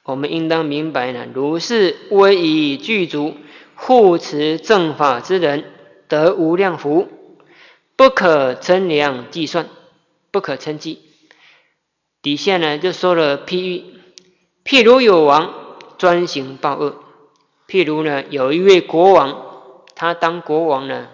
我们应当明白呢，如是威仪具足，护持正法之人，得无量福，不可称量计算，不可称计。底下呢就说了譬喻，譬如有王专行暴恶，譬如呢有一位国王，他当国王呢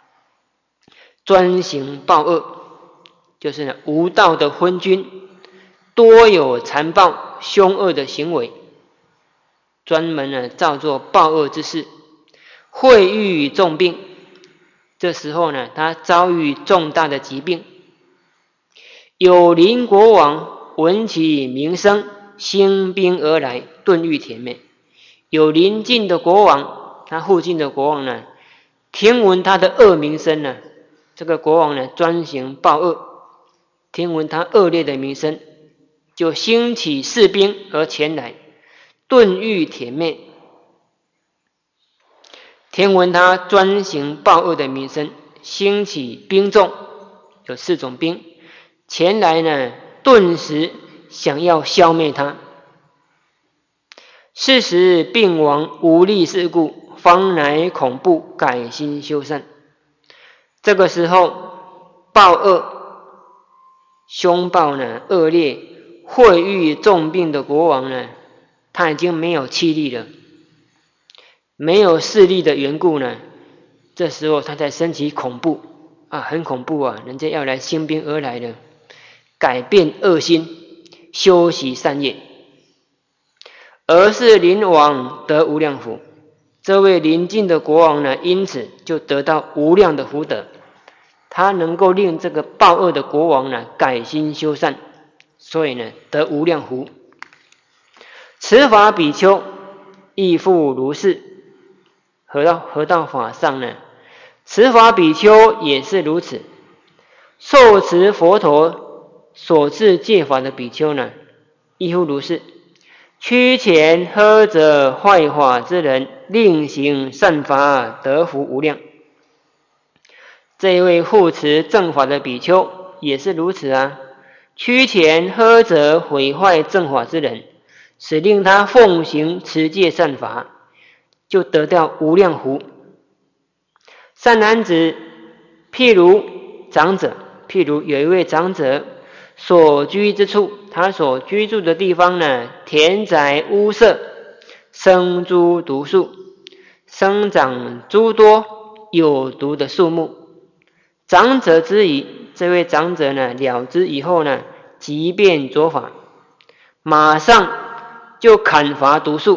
专行暴恶，就是呢无道的昏君，多有残暴凶恶的行为，专门呢造作暴恶之事，会遇重病。这时候呢他遭遇重大的疾病，有邻国王闻其名声，兴兵而来，顿欲殄灭。有邻近的国王，他附近的国王呢听闻他的恶名声呢，这个国王呢专行暴恶，听闻他恶劣的名声，就兴起士兵而前来，顿欲殄灭。听闻他专行暴恶的名声，兴起兵众，有4种兵前来呢，顿时想要消灭他。是时病亡无力事故，方乃恐怖，改心修善。这个时候暴恶凶暴呢恶劣，会遇重病的国王呢，他已经没有气力了，没有势力的缘故呢，这时候他才升起恐怖啊，很恐怖啊，人家要来兴兵而来了，改变恶心，修习善业。而是邻王得无量福，这位邻近的国王呢，因此就得到无量的福德，他能够令这个暴恶的国王呢改心修善，所以呢得无量福。此法比丘亦复如是。合道法上呢，此法比丘也是如此。受持佛陀所赐戒法的比丘呢，亦复如是。趋前呵责坏法之人，令行善法，得福无量。这一位护持正法的比丘也是如此啊，趋前呵责毁坏正法之人，使令他奉行持戒善法，就得到无量福。善男子，譬如长者，譬如有一位长者所居之处，他所居住的地方呢，田宅屋舍，生诸毒树，生长诸多有毒的树木。长者之疑，这位长者呢了知以后呢，即便着法，马上就砍伐毒树，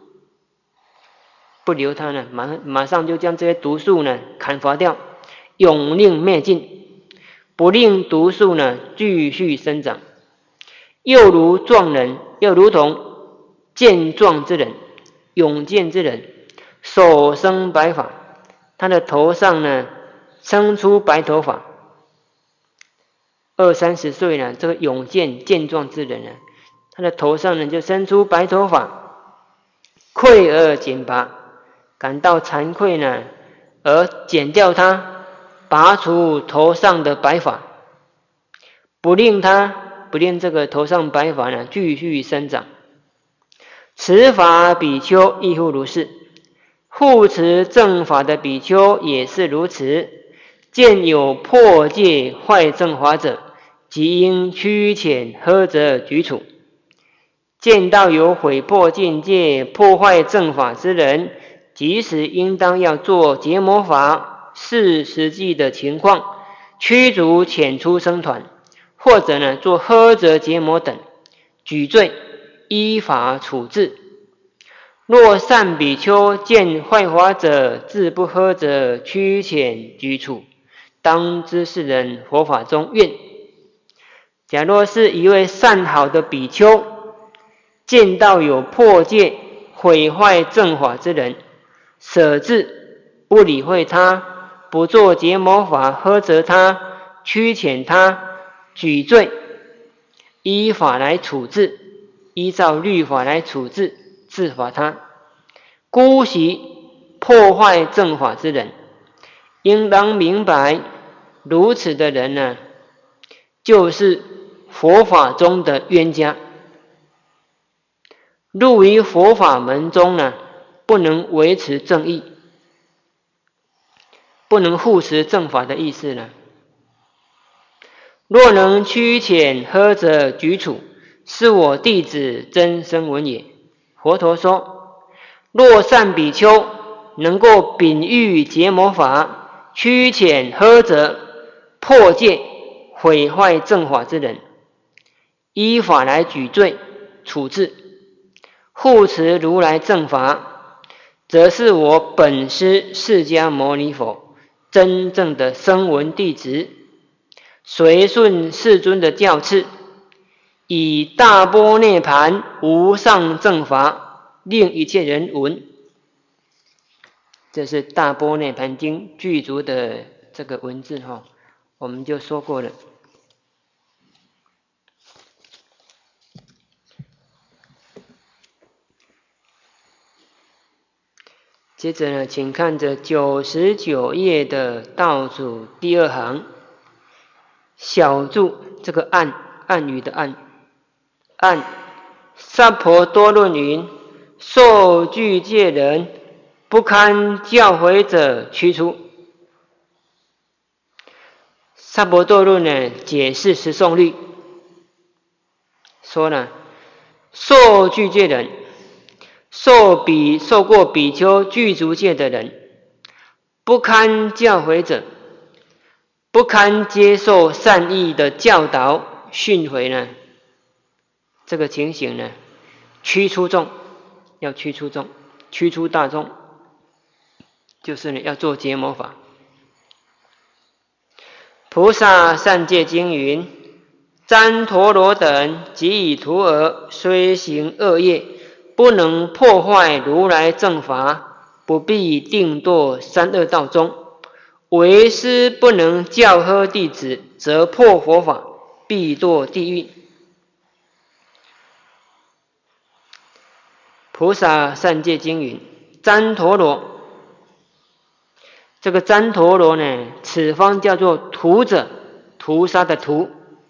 不留它呢，马上就将这些毒树呢砍伐掉，永令灭尽，不令毒树呢继续生长。又如壮人，又如同健壮之人，勇健之人，手生白发，他的头上呢生出白头发。20-30岁呢，这个勇健健壮之人呢，他的头上呢就生出白头发，愧而剪拔，感到惭愧呢，而剪掉它，拔除头上的白发，不令这个头上白发呢继续生长。此法比丘亦复如是。护持正法的比丘也是如此。见有破戒坏正法者，即应趋前呵责举处。见到有毁破禁戒、破坏正法之人，即使应当要做结魔法，视实际的情况，驱逐遣出僧团，或者呢做呵责结魔等，举罪依法处置。若善比丘见坏法者，自不呵责驱遣举处，当知是人佛法中怨。假若是一位善好的比丘，见到有破戒毁坏正法之人，舍置不理会他，不做结魔法呵责他，驱遣他，举罪，依法来处置，依照律法来处置治罚他。姑息破坏正法之人，应当明白，如此的人呢，就是佛法中的冤家。 入于佛法门中呢，不能维持正义，不能护持正法的意思呢。若能趋浅呵责举处，是我弟子真声闻也。佛陀说，若善比丘能够秉喻结魔法，趋浅呵责，破戒毁坏正法之人，依法来举罪处置，护持如来正法，则是我本师释迦牟尼佛真正的声闻弟子，随顺世尊的教敕，以大般涅盘无上正法令一切人闻。这是大般涅盘经具足的这个文字哈，我们就说过了。接着呢，请看着99页的倒数第2行，小注这个暗语的暗，萨婆多论云：受具戒人，不堪教诲者驱出。萨婆多论呢，解释十诵律，说呢，受具戒人，受过比丘具足戒的人，不堪教诲者，不堪接受善意的教导训诲呢，这个情形呢，驱出众，要驱出众，驱出大众，就是呢要做结魔法。菩萨善戒经云：旃陀罗等及以徒儿，虽行恶业，不能破坏如来正法，不必定堕三恶道中。为师不能教呵弟子，则破佛法，必堕地狱。菩萨善戒经云：旃陀罗，这个旃陀罗呢，此方叫做屠者，屠杀的屠。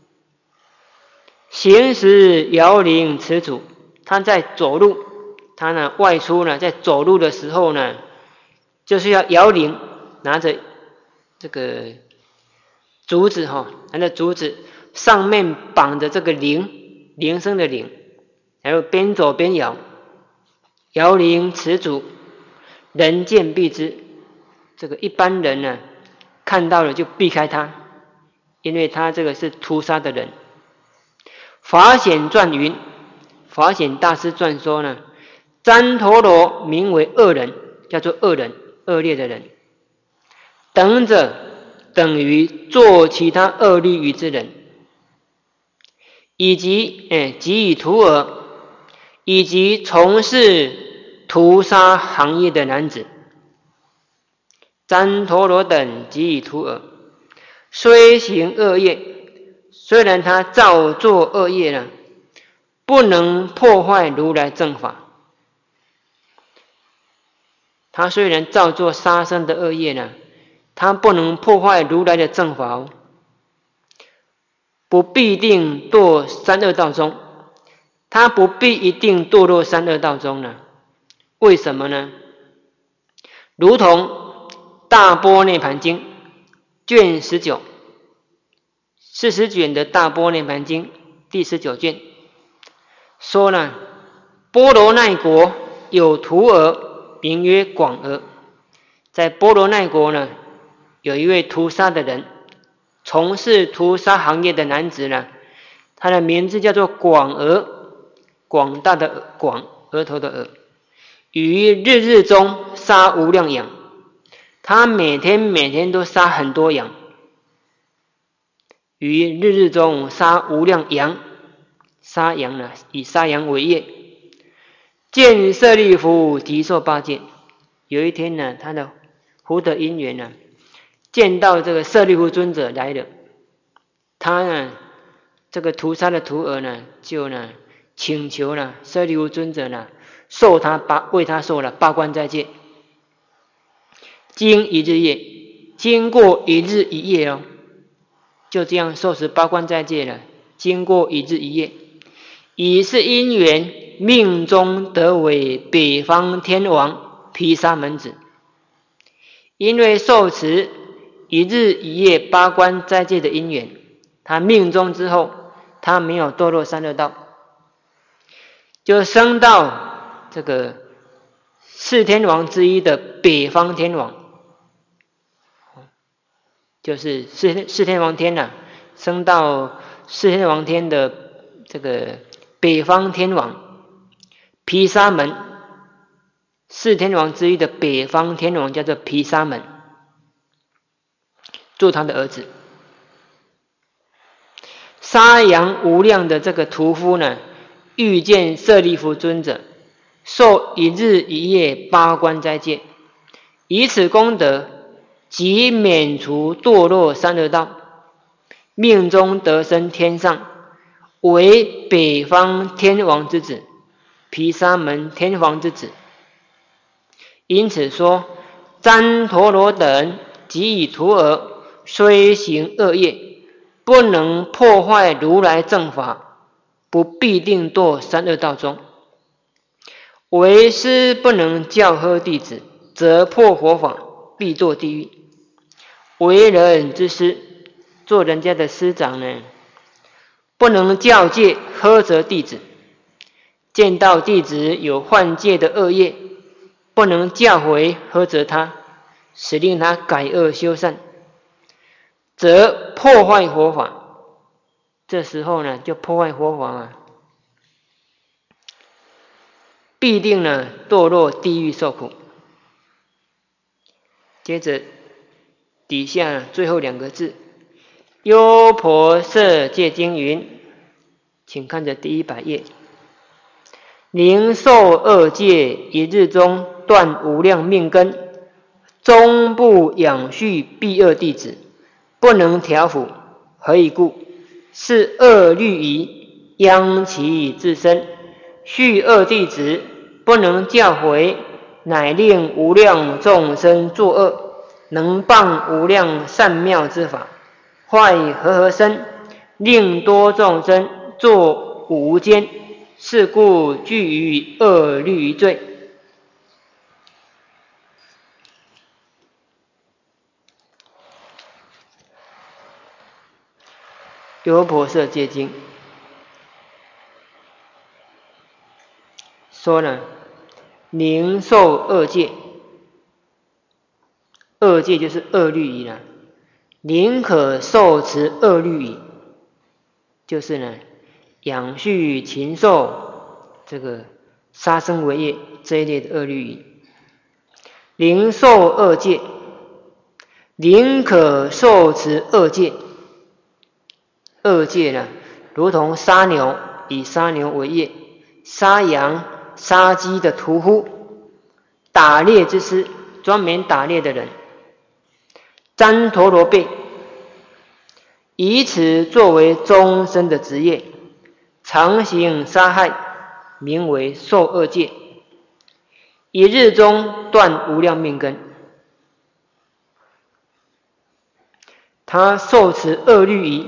行时摇铃持杵，他在走路，他呢外出呢，在走路的时候呢，就是要摇铃，拿着这个竹子哈，拿着竹子上面绑着这个铃，铃声的铃，然后边走边摇，摇铃持杵，人见避之。这个一般人呢，看到了就避开他，因为他这个是屠杀的人。法显传云，法显大师传说呢，旃陀罗名为恶人，叫做恶人，恶劣的人。等者等于做其他恶律仪之人，以及给予徒儿，以及从事屠杀行业的男子。旃陀罗等给予徒儿，虽行恶业，虽然他造作恶业呢，不能破坏如来正法。他虽然造作杀生的恶业呢，他不能破坏如来的正法哦，不必定堕三恶道中。他不必一定堕落三恶道中呢？为什么呢？如同大般涅盘经卷19 40卷的大般涅盘经第19卷说呢，波罗奈国有徒儿名曰广儿，在波罗奈国呢，有一位屠杀的人，从事屠杀行业的男子呢，他的名字叫做广儿，广大的广，额头的额，于日日中杀无量羊，他每天都杀很多羊，于日日中杀无量羊，杀羊呢，以杀羊为业。见舍利弗即受八戒，有一天呢，他的福德因缘呢，见到这个舍利弗尊者来了，他呢，这个屠杀的徒儿呢，就呢请求了舍利弗尊者呢，为他受了八关斋戒。经一日夜，经过一日一夜哦，就这样受持八关斋戒了。经过一日一夜， 以是因缘，命中得为北方天王毗沙门子。因为受持一日一夜八关斋戒的因缘，他命中之后，他没有堕落三恶道，就升到这个四天王之一的北方天王，就是四天王天升到四天王天的这个北方天王毗沙门，四天王之一的北方天王叫做毗沙门，做他的儿子。沙扬无量的这个屠夫呢，遇见舍利弗尊者，受一日一夜八关斋戒，以此功德，即免除堕落三恶道，命中得生天上，为北方天王之子，毗沙门天王之子。因此说，旃陀罗等及以徒儿，虽行恶业，不能破坏如来正法，不必定堕三恶道中。为师不能教呵弟子，则破佛法，必堕地狱。为人之师，做人家的师长呢，不能教诫呵责弟子，见到弟子有犯戒的恶业，不能教诲呵责他，使令他改恶修善，则破坏佛法。这时候呢，就破坏佛法嘛，必定呢堕落地狱受苦。接着底下最后两个字，优婆塞戒经云，请看着第100页。宁受恶戒，一日中断无量命根，终不养续避恶弟子，不能调伏。何以故？是恶律仪，殃其自身。续恶弟子，不能教诲，乃令无量众生作恶，能谤无量善妙之法，坏和合身，令多众生作无间，是故具于恶律仪罪。优婆塞戒经说呢，宁受恶戒，恶戒就是恶律仪了，宁可受持恶律仪，就是呢养畜禽兽，这个杀生为业这一类的恶律仪。宁受恶戒，宁可受持恶戒。恶戒呢，如同杀牛，以杀牛为业；杀羊、杀鸡的屠夫，打猎之师，专门打猎的人。旃陀罗辈，以此作为终身的职业，常行杀害，名为受恶戒。一日中断无量命根。他受持恶律仪，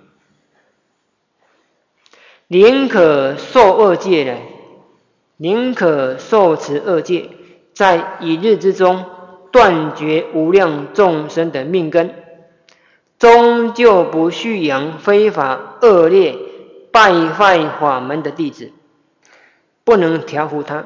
宁可受恶戒呢，宁可受持恶戒，在一日之中断绝无量众生的命根，终究不续养非法恶劣败坏法门的弟子，不能调伏他，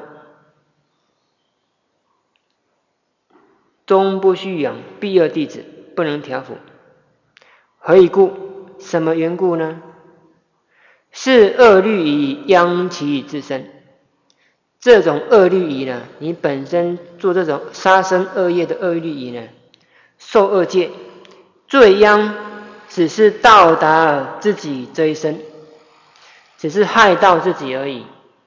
终不续养避恶弟子，不能调伏。何以故？什么缘故呢？是恶律仪殃其自身。这种恶律仪呢，你本身做这种杀生恶业的恶律仪呢，受恶戒，罪殃只是到达自己这一生，只是害到自己而已。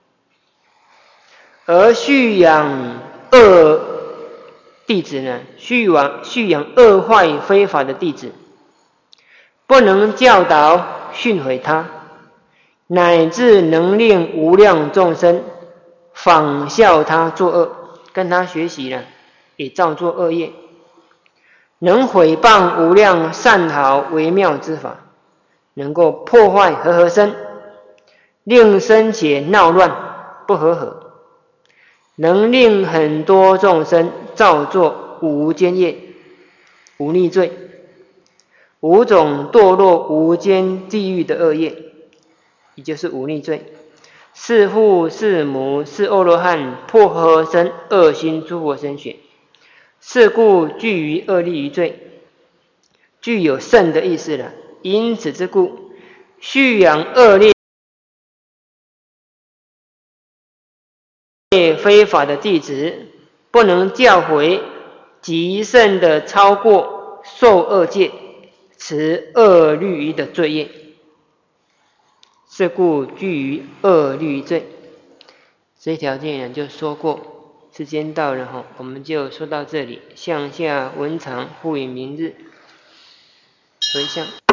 而蓄养恶弟子呢，蓄养恶坏非法的弟子，不能教导训诲他，乃至能令无量众生仿效他作恶，跟他学习了，也照做恶业，能毁谤无量善好微妙之法，能够破坏和合身， 令生起闹乱不和合，能令很多众生造作无间业、无逆罪，5种堕落无间地狱的恶业，也就是无逆罪。是父是母是阿罗汉破和身恶心诸佛身血，是故具于恶利于罪，具有圣的意思了。因此之故，蓄养恶劣非法的弟子，不能教诲极甚的超过受恶戒，持恶律仪的罪业。是故具于恶律罪。这一条经呢就说过，时间到了哈，我们就说到这里。向下文长，复以明日回向。